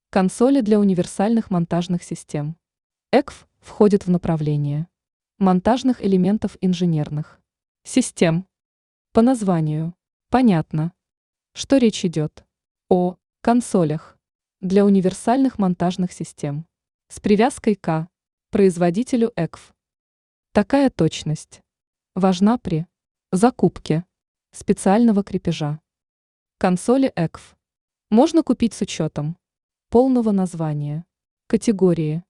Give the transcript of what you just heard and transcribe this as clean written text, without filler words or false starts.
Консоли для универсальных монтажных систем. ЭКФ входит в направление монтажных элементов инженерных систем. По названию понятно, что речь идет о консолях для универсальных монтажных систем с привязкой к производителю ЭКФ. Такая точность важна при закупке специального крепежа. Консоли ЭКФ можно купить с учетом полного названия, категории,